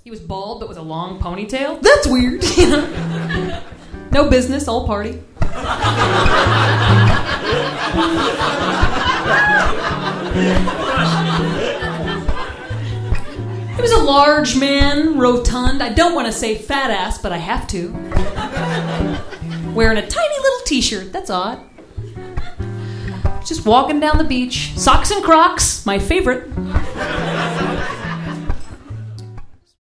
He was bald, but with a long ponytail. That's weird. No business, all party. He was a large man, rotund. I don't want to say fat ass, but I have to. Wearing a tiny little t-shirt. That's odd. Just walking down the beach. Socks and Crocs, my favorite.